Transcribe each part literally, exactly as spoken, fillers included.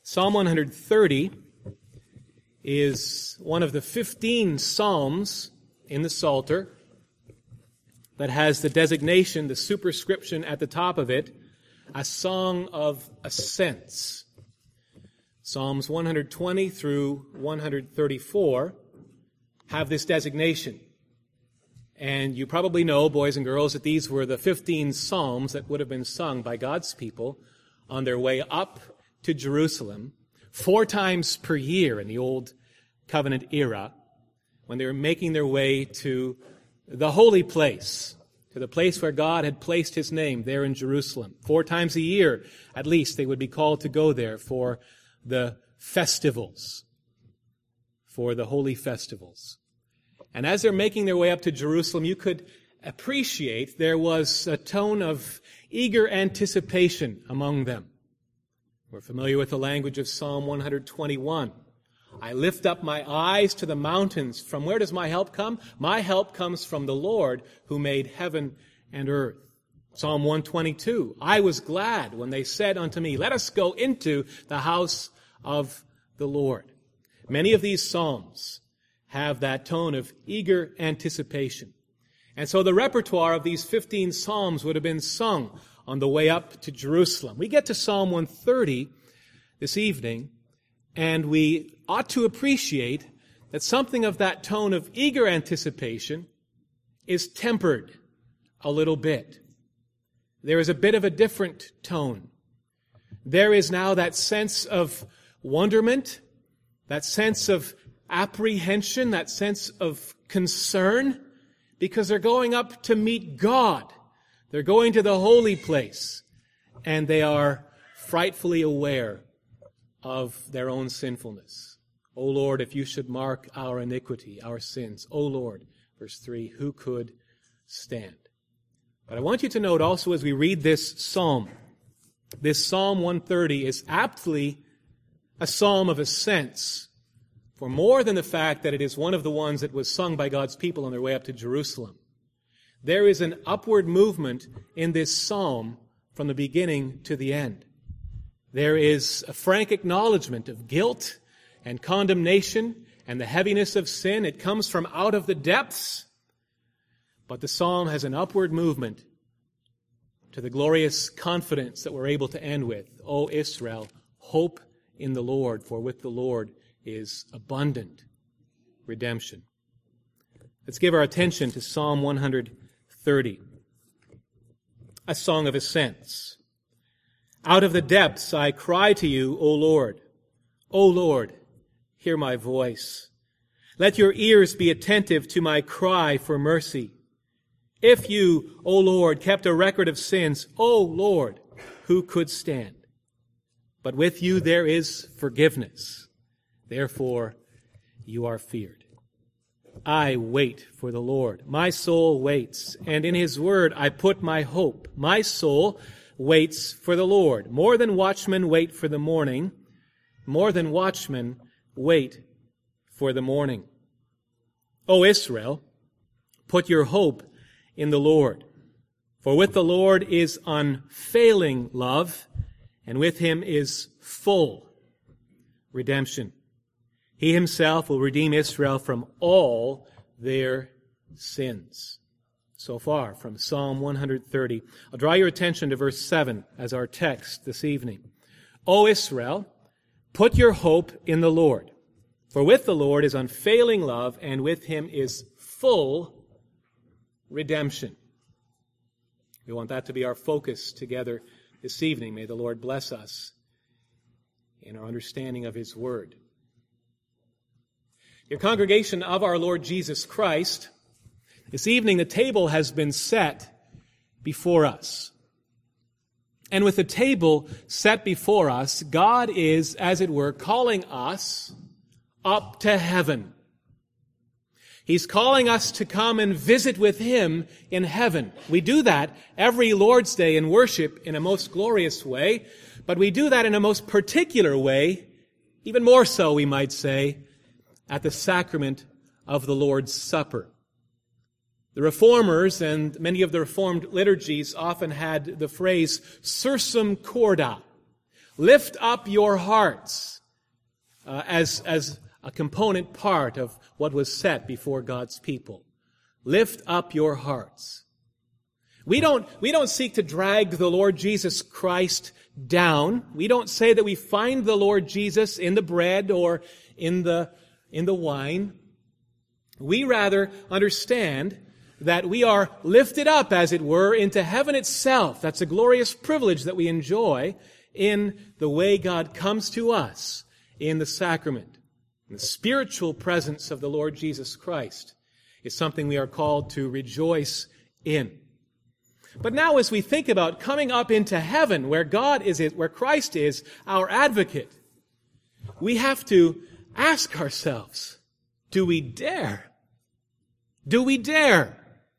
Psalm one thirty is one of the fifteen psalms in the Psalter that has the designation, the superscription at the top of it, a song of ascents. Psalms one twenty through one thirty-four have this designation. And you probably know, boys and girls, that these were the fifteen psalms that would have been sung by God's people on their way up to Jerusalem four times per year in the Old Covenant era, when they were making their way to the holy place, to the place where God had placed His name there in Jerusalem. Four times a year, at least, they would be called to go there for the festivals, for the holy festivals. And as they're making their way up to Jerusalem, you could appreciate there was a tone of eager anticipation among them. We're familiar with the language of Psalm one twenty-one. I lift up my eyes to the mountains. From where does my help come? My help comes from the Lord who made heaven and earth. Psalm one twenty-two. I was glad when they said unto me, let us go into the house of the Lord. Many of these psalms have that tone of eager anticipation. And so the repertoire of these fifteen psalms would have been sung on the way up to Jerusalem. We get to Psalm one thirty this evening, and we ought to appreciate that something of that tone of eager anticipation is tempered a little bit. There is a bit of a different tone. There is now that sense of wonderment, that sense of apprehension, that sense of concern, because they're going up to meet God. They're going to the holy place, and they are frightfully aware of their own sinfulness. O Lord, if you should mark our iniquity, our sins, O Lord, verse three, who could stand? But I want you to note also as we read this psalm, this Psalm one thirty is aptly a psalm of ascents, for more than the fact that it is one of the ones that was sung by God's people on their way up to Jerusalem. There is an upward movement in this psalm from the beginning to the end. There is a frank acknowledgement of guilt and condemnation and the heaviness of sin. It comes from out of the depths, but the psalm has an upward movement to the glorious confidence that we're able to end with. O Israel, hope in the Lord, for with the Lord is abundant redemption. Let's give our attention to Psalm one thirty, a song of ascents. Out of the depths I cry to you, O Lord. O Lord, hear my voice. Let your ears be attentive to my cry for mercy. If you, O Lord, kept a record of sins, O Lord, who could stand? But with you there is forgiveness. Therefore, you are feared. I wait for the Lord. My soul waits, and in His word I put my hope. My soul waits for the Lord. More than watchmen wait for the morning. More than watchmen wait for the morning. O Israel, put your hope in the Lord. For with the Lord is unfailing love, and with Him is full redemption. He Himself will redeem Israel from all their sins. So far from Psalm one thirty. I'll draw your attention to verse seven as our text this evening. O Israel, put your hope in the Lord. For with the Lord is unfailing love, and with Him is full redemption. We want that to be our focus together this evening. May the Lord bless us in our understanding of His word. Your congregation of our Lord Jesus Christ, this evening the table has been set before us. And with the table set before us, God is, as it were, calling us up to heaven. He's calling us to come and visit with Him in heaven. We do that every Lord's Day in worship in a most glorious way, but we do that in a most particular way, even more so, we might say, at the sacrament of the Lord's Supper. The Reformers and many of the Reformed liturgies often had the phrase sursum corda, Lift up your hearts uh, as, as a component part of what was set before God's people. Lift up your hearts. We don't, we don't seek to drag the Lord Jesus Christ down. We don't say that we find the Lord Jesus in the bread or in the, in the wine. We rather understand that we are lifted up, as it were, into heaven itself. That's a glorious privilege that we enjoy in the way God comes to us in the sacrament. And the spiritual presence of the Lord Jesus Christ is something we are called to rejoice in. But now as we think about coming up into heaven, where God is, where Christ is our advocate, we have to ask ourselves, do we dare? Do we dare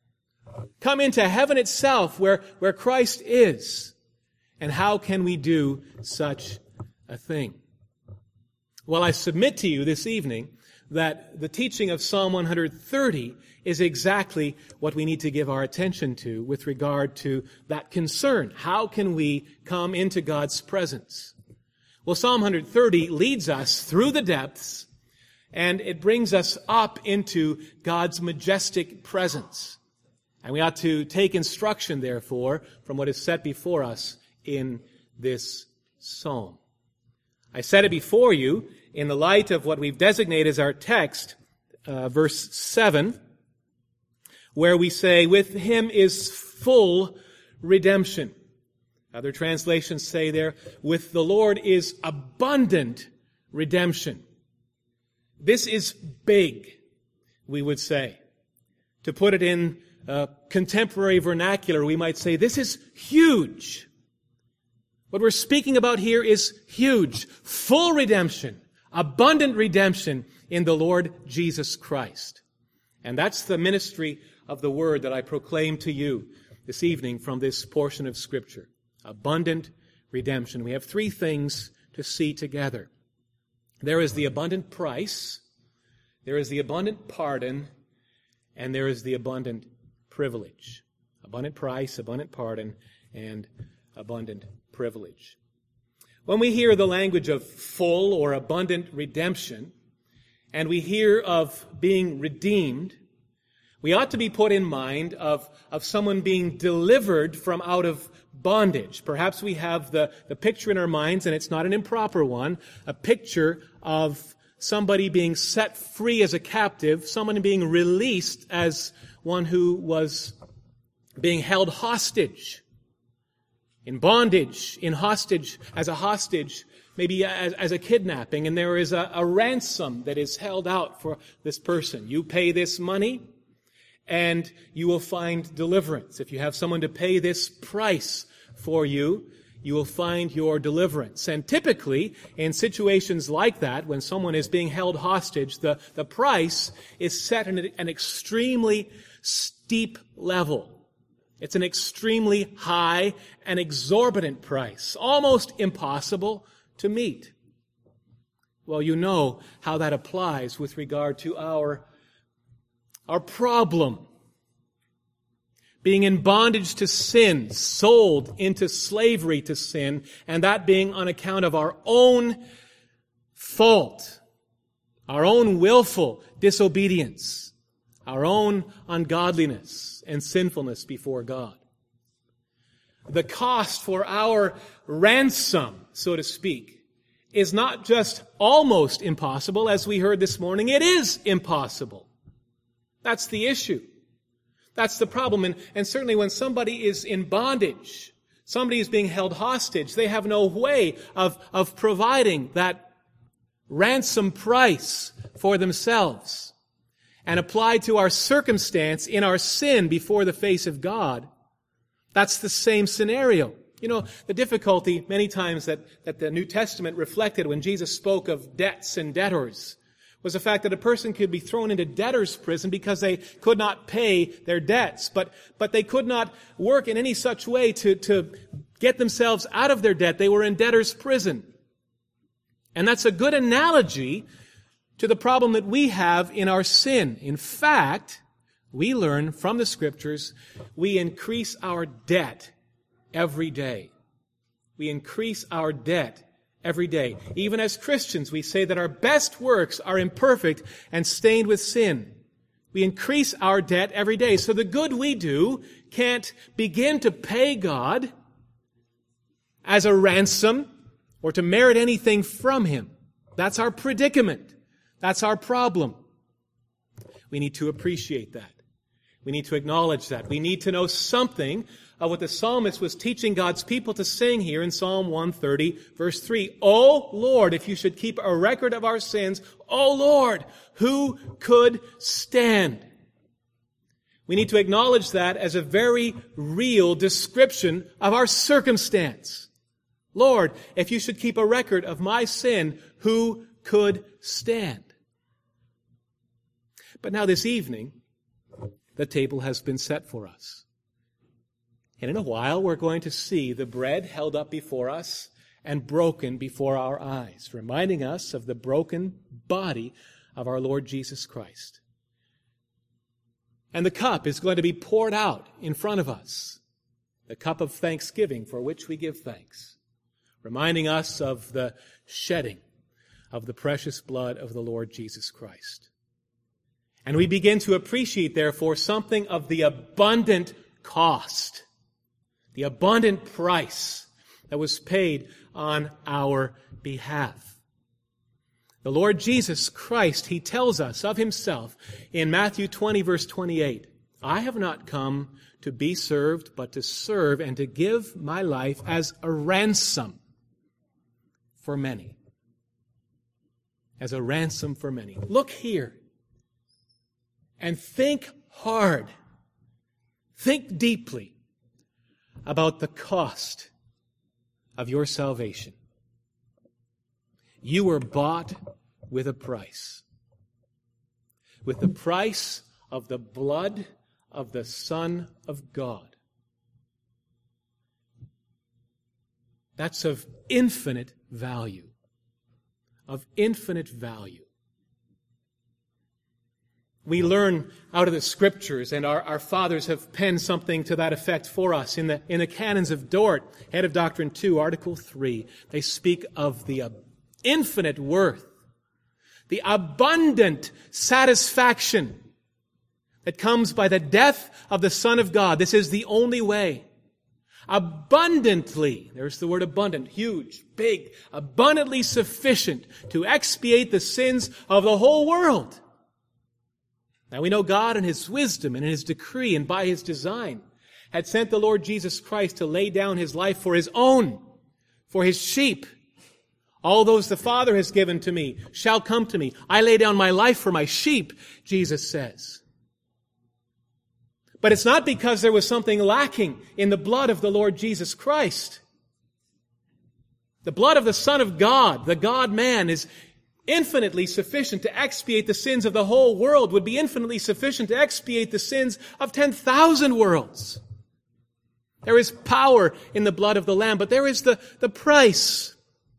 come into heaven itself where, where Christ is? And how can we do such a thing? Well, I submit to you this evening that the teaching of Psalm one thirty is exactly what we need to give our attention to with regard to that concern. How can we come into God's presence? Well, Psalm one thirty leads us through the depths, and it brings us up into God's majestic presence. And we ought to take instruction, therefore, from what is set before us in this psalm. I set it before you in the light of what we've designated as our text, uh, verse seven, where we say, with him is full redemption. Other translations say there, with the Lord is abundant redemption. This is big, we would say. To put it in uh, contemporary vernacular, we might say, this is huge. What we're speaking about here is huge. Full redemption, abundant redemption in the Lord Jesus Christ. And that's the ministry of the word that I proclaim to you this evening from this portion of Scripture. Abundant redemption. We have three things to see together. There is the abundant price, there is the abundant pardon, and there is the abundant privilege. Abundant price, abundant pardon, and abundant privilege. When we hear the language of full or abundant redemption, and we hear of being redeemed, we ought to be put in mind of, of someone being delivered from out of bondage. Perhaps we have the, the picture in our minds, and it's not an improper one, a picture of somebody being set free as a captive, someone being released as one who was being held hostage, in bondage, in hostage, as a hostage, maybe as, as a kidnapping, and there is a, a ransom that is held out for this person. You pay this money, and you will find deliverance. If you have someone to pay this price for you, you will find your deliverance. And typically, in situations like that, when someone is being held hostage, the, the price is set at an extremely steep level. It's an extremely high and exorbitant price, almost impossible to meet. Well, you know how that applies with regard to our Our problem, being in bondage to sin, sold into slavery to sin, and that being on account of our own fault, our own willful disobedience, our own ungodliness and sinfulness before God. The cost for our ransom, so to speak, is not just almost impossible, as we heard this morning, it is impossible. That's the issue. That's the problem. And, and certainly when somebody is in bondage, somebody is being held hostage, they have no way of, of providing that ransom price for themselves. And applied to our circumstance in our sin before the face of God, that's the same scenario. You know, the difficulty many times that, that the New Testament reflected when Jesus spoke of debts and debtors was the fact that a person could be thrown into debtor's prison because they could not pay their debts, but, but they could not work in any such way to, to get themselves out of their debt. They were in debtor's prison. And that's a good analogy to the problem that we have in our sin. In fact, we learn from the Scriptures, we increase our debt every day. We increase our debt every day. Even as Christians, we say that our best works are imperfect and stained with sin. We increase our debt every day. So the good we do can't begin to pay God as a ransom or to merit anything from Him. That's our predicament. That's our problem. We need to appreciate that. We need to acknowledge that. We need to know something of what the psalmist was teaching God's people to sing here in Psalm one thirty, verse three. O Lord, if you should keep a record of our sins, O Lord, who could stand? We need to acknowledge that as a very real description of our circumstance. Lord, if you should keep a record of my sin, who could stand? But now this evening, the table has been set for us. And in a while, we're going to see the bread held up before us and broken before our eyes, reminding us of the broken body of our Lord Jesus Christ. And the cup is going to be poured out in front of us, the cup of thanksgiving for which we give thanks, reminding us of the shedding of the precious blood of the Lord Jesus Christ. And we begin to appreciate, therefore, something of the abundant cost, the abundant price that was paid on our behalf. The Lord Jesus Christ, He tells us of Himself in Matthew twenty, verse twenty-eight, I have not come to be served, but to serve and to give my life as a ransom for many. As a ransom for many. Look here and think hard, think deeply about the cost of your salvation. You were bought with a price. With the price of the blood of the Son of God. That's of infinite value. Of infinite value. We learn out of the Scriptures, and our, our fathers have penned something to that effect for us. In the, in the Canons of Dort, Head of Doctrine two, Article three, they speak of the uh, infinite worth, the abundant satisfaction that comes by the death of the Son of God. This is the only way. Abundantly, there's the word abundant, huge, big, abundantly sufficient to expiate the sins of the whole world. Now we know God in His wisdom and in His decree and by His design had sent the Lord Jesus Christ to lay down His life for His own, for His sheep. All those the Father has given to me shall come to me. I lay down my life for my sheep, Jesus says. But it's not because there was something lacking in the blood of the Lord Jesus Christ. The blood of the Son of God, the God-man, is infinitely sufficient to expiate the sins of the whole world, would be infinitely sufficient to expiate the sins of ten thousand worlds. There is power in the blood of the Lamb, but there is the, the price.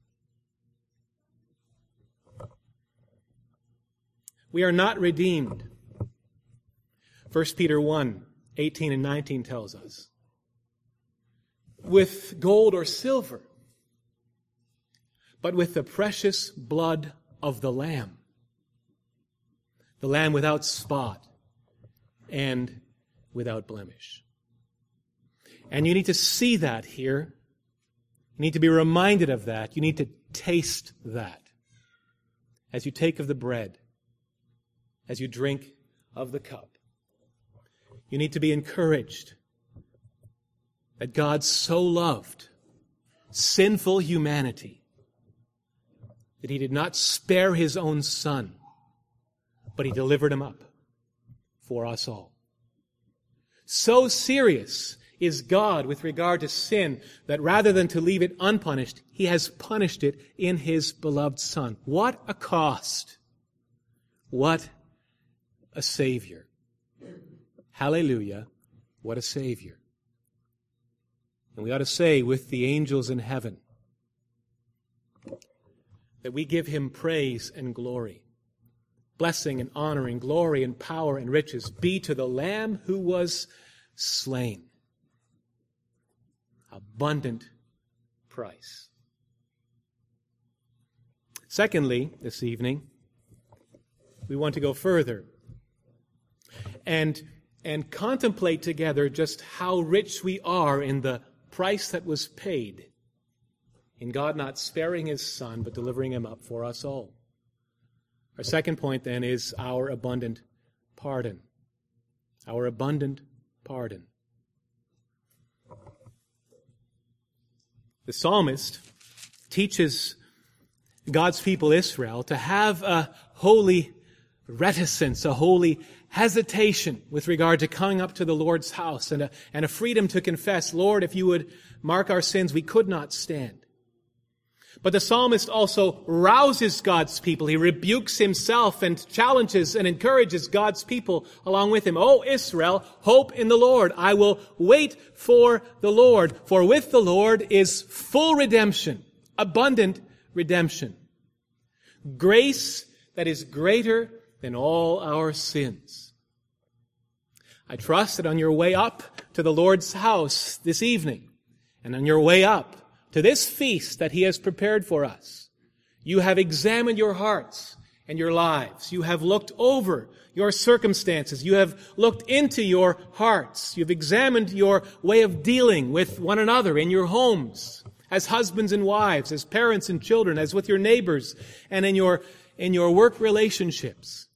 We are not redeemed. First Peter one, eighteen and nineteen tells us, with gold or silver, but with the precious blood of the Lamb. The Lamb without spot and without blemish. And you need to see that here. You need to be reminded of that. You need to taste that as you take of the bread, as you drink of the cup. You need to be encouraged that God so loved sinful humanity that He did not spare His own Son, but He delivered Him up for us all. So serious is God with regard to sin that rather than to leave it unpunished, He has punished it in His beloved Son. What a cost! What a Savior! Hallelujah, what a Savior. And we ought to say with the angels in heaven that we give Him praise and glory. Blessing and honor and glory and power and riches be to the Lamb who was slain. Abundant price. Secondly, this evening, we want to go further and, and contemplate together just how rich we are in the price that was paid in God not sparing His Son, but delivering Him up for us all. Our second point, then, is our abundant pardon. Our abundant pardon. The psalmist teaches God's people Israel to have a holy reticence, a holy hesitation with regard to coming up to the Lord's house, and a, and a freedom to confess, Lord, if you would mark our sins, we could not stand. But the psalmist also rouses God's people. He rebukes himself and challenges and encourages God's people along with him. O Israel, hope in the Lord. I will wait for the Lord. For with the Lord is full redemption, abundant redemption. Grace that is greater than all our sins. I trust that on your way up to the Lord's house this evening, and on your way up to this feast that He has prepared for us, you have examined your hearts and your lives. You have looked over your circumstances. You have looked into your hearts. You've examined your way of dealing with one another in your homes, as husbands and wives, as parents and children, as with your neighbors, and in your, in your work relationships.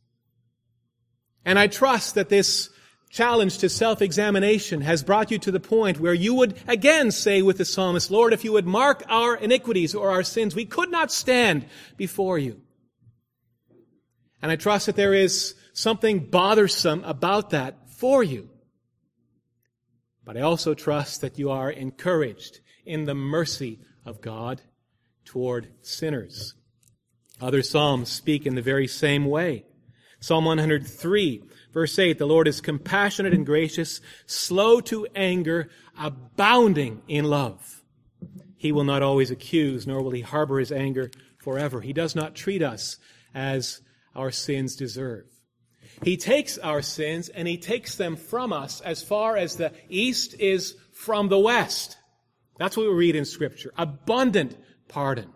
And I trust that this challenge to self-examination has brought you to the point where you would again say with the psalmist, Lord, if you would mark our iniquities or our sins, we could not stand before you. And I trust that there is something bothersome about that for you. But I also trust that you are encouraged in the mercy of God toward sinners. Other psalms speak in the very same way. Psalm one hundred three, verse eight, the Lord is compassionate and gracious, slow to anger, abounding in love. He will not always accuse, nor will He harbor His anger forever. He does not treat us as our sins deserve. He takes our sins and He takes them from us as far as the east is from the west. That's what we read in Scripture. Abundant pardon.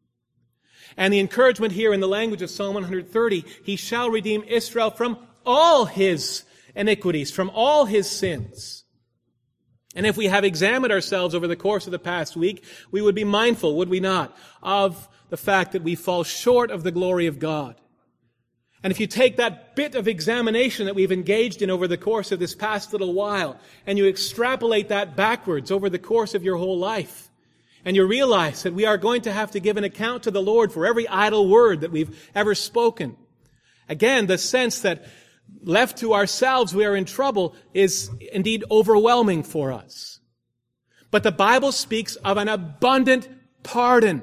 And the encouragement here in the language of Psalm one hundred thirty, He shall redeem Israel from all his iniquities, from all his sins. And if we have examined ourselves over the course of the past week, we would be mindful, would we not, of the fact that we fall short of the glory of God. And if you take that bit of examination that we've engaged in over the course of this past little while, and you extrapolate that backwards over the course of your whole life, and you realize that we are going to have to give an account to the Lord for every idle word that we've ever spoken. Again, the sense that left to ourselves we are in trouble is indeed overwhelming for us. But the Bible speaks of an abundant pardon.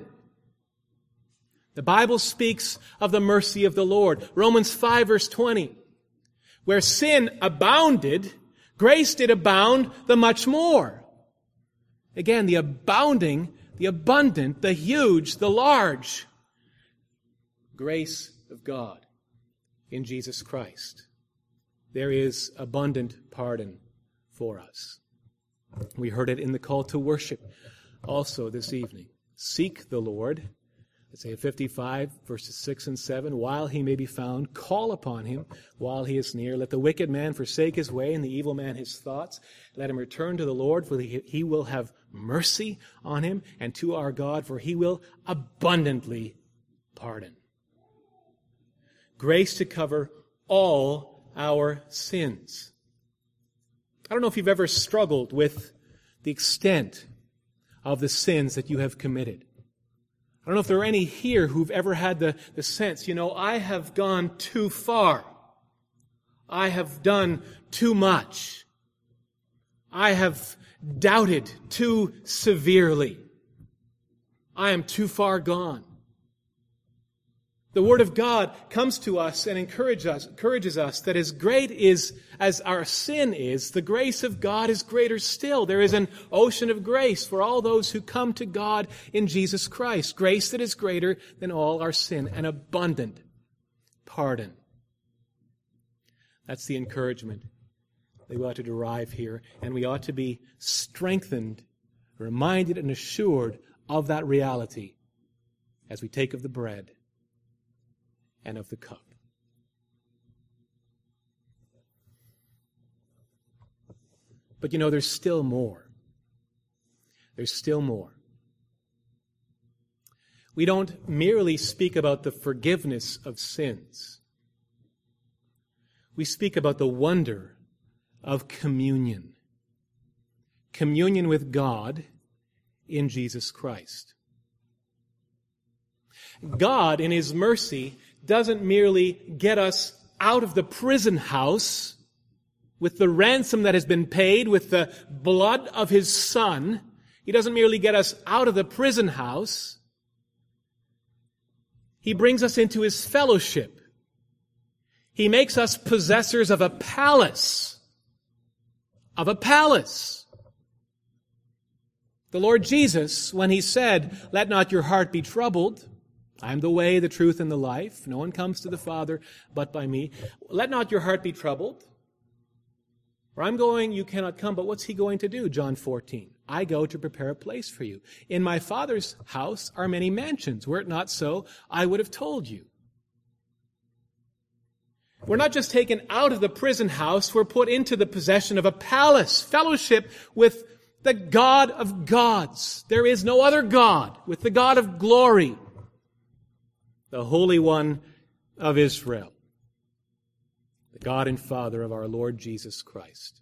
The Bible speaks of the mercy of the Lord. Romans five verse twenty. Where sin abounded, grace did abound the much more. Again, the abounding, the abundant, the huge, the large grace of God in Jesus Christ. There is abundant pardon for us. We heard it in the call to worship also this evening. Seek the Lord, Isaiah fifty-five, verses six and seven, while He may be found. Call upon Him while He is near. Let the wicked man forsake his way and the evil man his thoughts. Let him return to the Lord, for He will have mercy on him, and to our God, for He will abundantly pardon. Grace to cover all our sins. I don't know if you've ever struggled with the extent of the sins that you have committed. I don't know if there are any here who've ever had the, the sense, you know, I have gone too far. I have done too much. I have doubted too severely. I am too far gone. The Word of God comes to us and encourages us, encourages us that as great is as our sin is, the grace of God is greater still. There is an ocean of grace for all those who come to God in Jesus Christ. Grace that is greater than all our sin, an abundant pardon. That's the encouragement that we ought to derive here, and we ought to be strengthened, reminded and assured of that reality as we take of the bread and of the cup. But you know, there's still more. There's still more. We don't merely speak about the forgiveness of sins. We speak about the wonder of communion. Communion with God in Jesus Christ. God, in His mercy, doesn't merely get us out of the prison house with the ransom that has been paid, with the blood of His Son. He doesn't merely get us out of the prison house. He brings us into His fellowship. He makes us possessors of a palace. Of a palace. The Lord Jesus, when He said, "Let not your heart be troubled. I am the way, the truth, and the life. No one comes to the Father but by me. Let not your heart be troubled. Where I'm going, you cannot come." But what's He going to do? John fourteen. "I go to prepare a place for you. In my Father's house are many mansions. Were it not so, I would have told you." We're not just taken out of the prison house, we're put into the possession of a palace, fellowship with the God of gods. There is no other God, with the God of glory, the Holy One of Israel, the God and Father of our Lord Jesus Christ,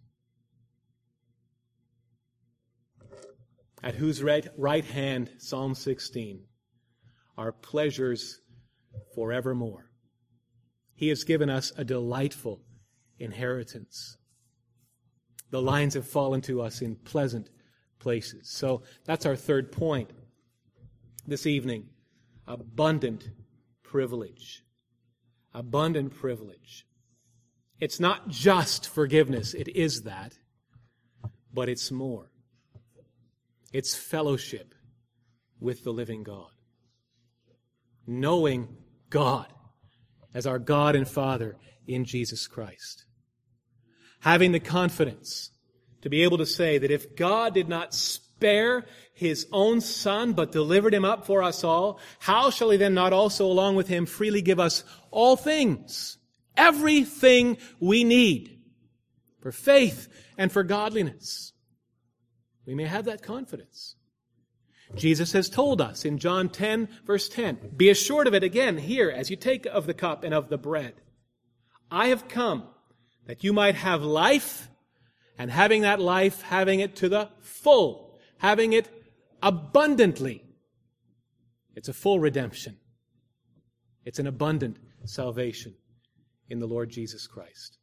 at whose right, right hand, Psalm sixteen, are pleasures forevermore. He has given us a delightful inheritance. The lines have fallen to us in pleasant places. So that's our third point this evening. Abundant privilege. Abundant privilege. It's not just forgiveness. It is that. But it's more. It's fellowship with the living God. Knowing God as our God and Father in Jesus Christ. Having the confidence to be able to say that if God did not spare His own Son, but delivered Him up for us all, how shall He then not also, along with Him, freely give us all things, everything we need for faith and for godliness? We may have that confidence. Jesus has told us in John ten, verse ten, "Be assured of it," again here, as you take of the cup and of the bread. "I have come that you might have life, and having that life, having it to the full, having it abundantly." It's a full redemption. It's an abundant salvation in the Lord Jesus Christ.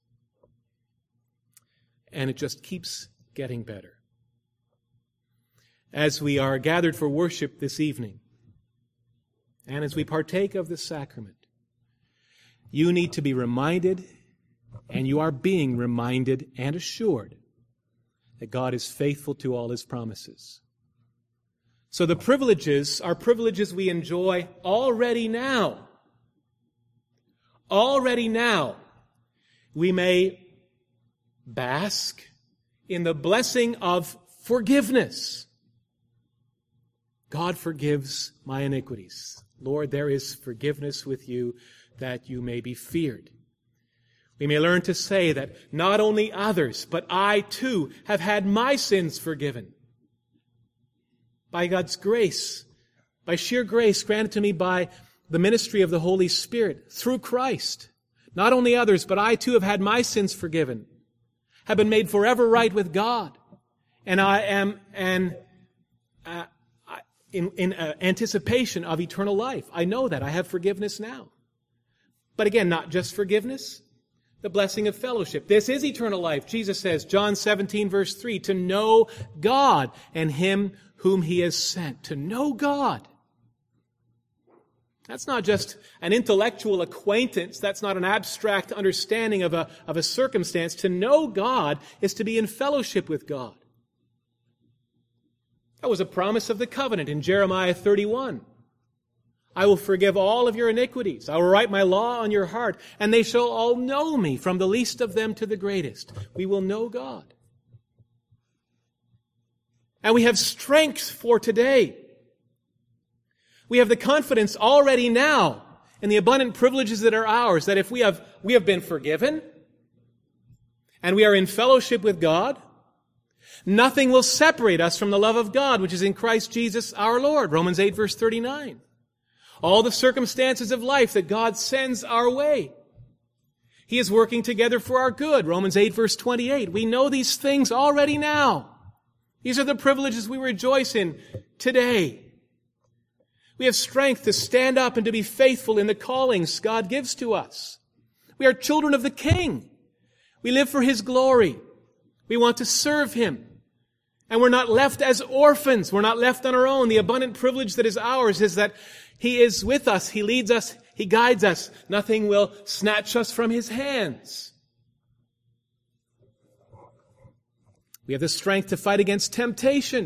And it just keeps getting better. As we are gathered for worship this evening, and as we partake of the sacrament, you need to be reminded, and you are being reminded and assured, that God is faithful to all His promises. So the privileges are privileges we enjoy already now. Already now, we may bask in the blessing of forgiveness. God forgives my iniquities. Lord, there is forgiveness with you that you may be feared. We may learn to say that not only others, but I too have had my sins forgiven. By God's grace, by sheer grace granted to me by the ministry of the Holy Spirit through Christ. Not only others, but I too have had my sins forgiven, have been made forever right with God. And I am an uh, in, in uh, anticipation of eternal life. I know that. I have forgiveness now. But again, not just forgiveness, the blessing of fellowship. This is eternal life. Jesus says, John seventeen, verse three, to know God and Him whom He has sent. To know God. That's not just an intellectual acquaintance. That's not an abstract understanding of a, of a circumstance. To know God is to be in fellowship with God. That was a promise of the covenant in Jeremiah thirty-one. I will forgive all of your iniquities. I will write my law on your heart, and they shall all know me, from the least of them to the greatest. We will know God. And we have strength for today. We have the confidence already now and the abundant privileges that are ours, that if we have, we have been forgiven, and we are in fellowship with God, nothing will separate us from the love of God, which is in Christ Jesus our Lord. Romans eight, verse thirty-nine. All the circumstances of life that God sends our way, He is working together for our good. Romans eight, verse twenty-eight. We know these things already now. These are the privileges we rejoice in today. We have strength to stand up and to be faithful in the callings God gives to us. We are children of the King. We live for His glory. We want to serve Him. And we're not left as orphans. We're not left on our own. The abundant privilege that is ours is that He is with us. He leads us. He guides us. Nothing will snatch us from His hands. We have the strength to fight against temptation.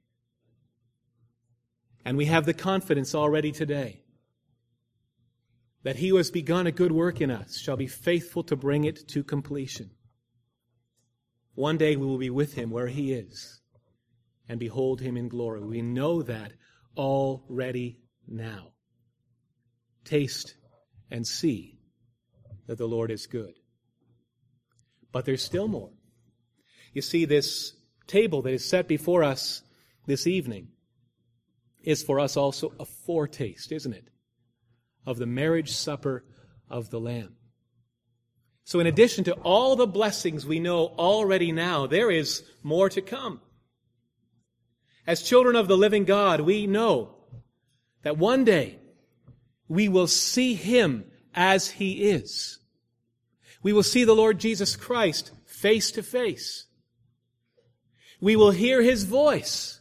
And we have the confidence already today that He who has begun a good work in us shall be faithful to bring it to completion. One day we will be with Him where He is and behold Him in glory. We know that already now. Taste and see that the Lord is good. But there's still more. You see, this table that is set before us this evening is for us also a foretaste, isn't it, of the marriage supper of the Lamb. So in addition to all the blessings we know already now, there is more to come. As children of the living God, we know that one day we will see Him as He is. We will see the Lord Jesus Christ face to face. We will hear His voice.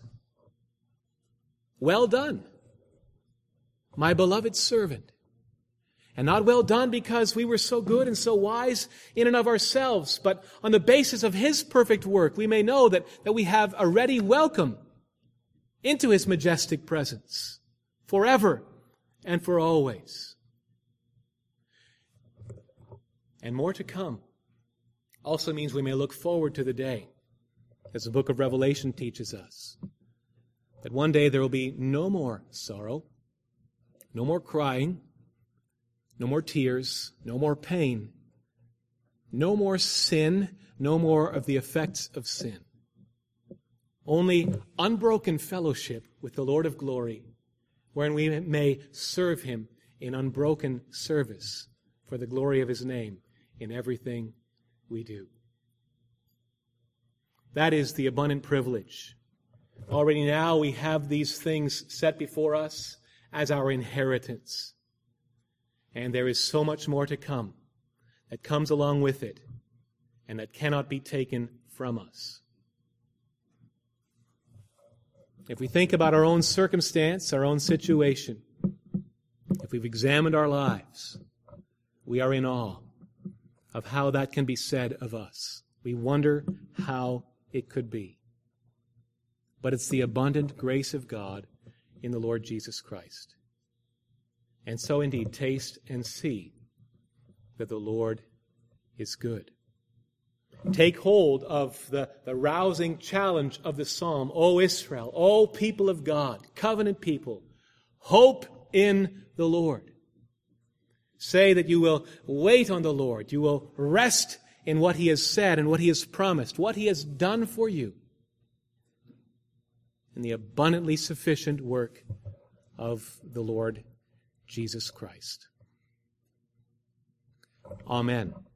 Well done, my beloved servant. And not well done because we were so good and so wise in and of ourselves, but on the basis of His perfect work, we may know that, that we have a ready welcome into His majestic presence forever and for always. And more to come also means we may look forward to the day, as the book of Revelation teaches us, that one day there will be no more sorrow, no more crying, no more tears, no more pain, no more sin, no more of the effects of sin. Only unbroken fellowship with the Lord of glory, wherein we may serve Him in unbroken service for the glory of His name in everything we do. That is the abundant privilege. Already now we have these things set before us as our inheritance. And there is so much more to come that comes along with it and that cannot be taken from us. If we think about our own circumstance, our own situation, if we've examined our lives, we are in awe of how that can be said of us. We wonder how it could be. But it's the abundant grace of God in the Lord Jesus Christ. And so indeed, taste and see that the Lord is good. Take hold of the, the rousing challenge of the psalm. O Israel, O people of God, covenant people, hope in the Lord. Say that you will wait on the Lord. You will rest in what He has said and what He has promised, what He has done for you, in the abundantly sufficient work of the Lord Jesus Christ. Amen.